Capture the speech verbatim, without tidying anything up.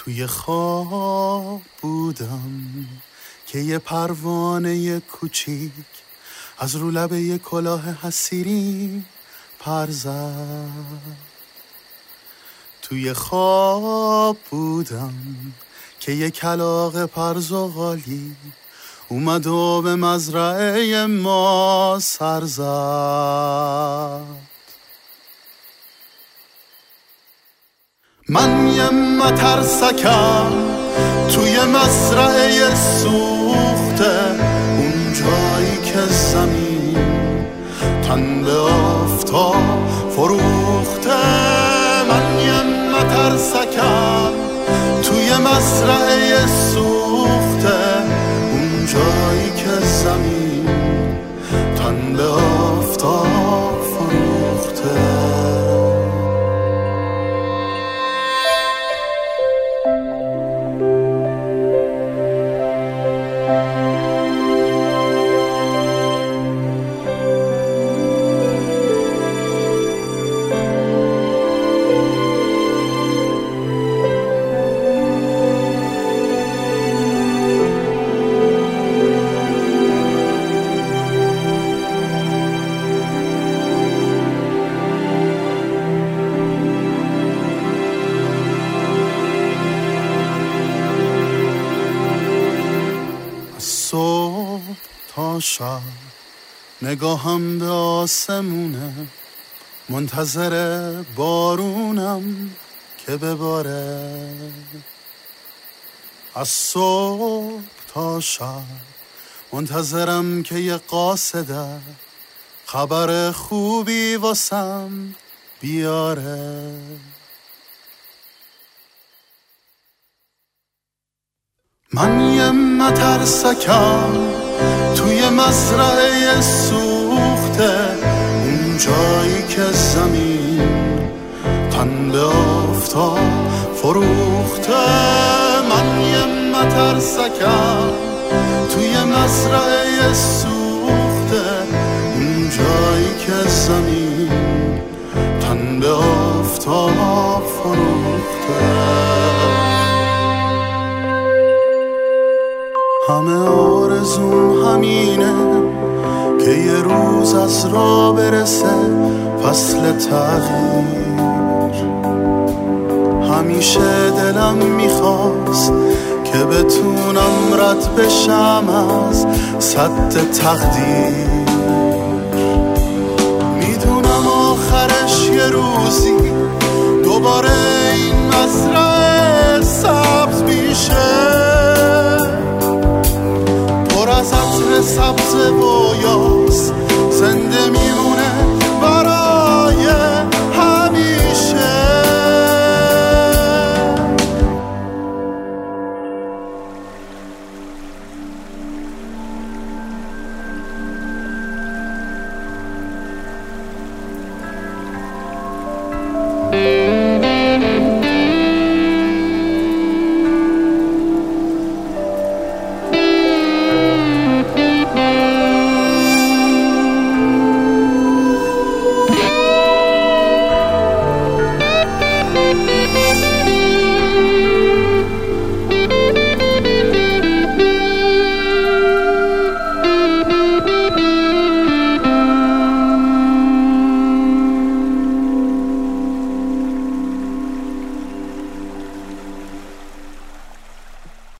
توی خواب بودم که یه پروانه کوچیک از رو لب یه کلاه حسیری پر زد. توی خواب بودم که یه کلاغ پرزغالی اومد و به مزرعه ما سر زد. من یه مترسکم توی مزرعه سوخته، اون جایی که زمین تن به آفتاب فروخته. من یه مترسکم توی مزرعه سوخته، اون جایی که زمین تن به آفتاب فروخته. صبح تا شب نگاهم به آسمونه، منتظر بارونم که بباره. از صبح تا شب منتظرم که یه قاصده خبر خوبی واسم بیاره. من یه مترسکم توی مزرعه سوخته، اون جایی که زمین تن به آفتاب فروخته. من یه مترسکم توی مزرعه سوخته، اون جایی که زمین تن به آفتاب فروخته. همه آرزوم همینه که یه روز از راه برسه فصل تغییر. همیشه دلم میخواست که بتونم رد بشم از سد تقدیر. میدونم آخرش یه روزی دوباره این مزرعه سبز میشه، پر از عطر سبز و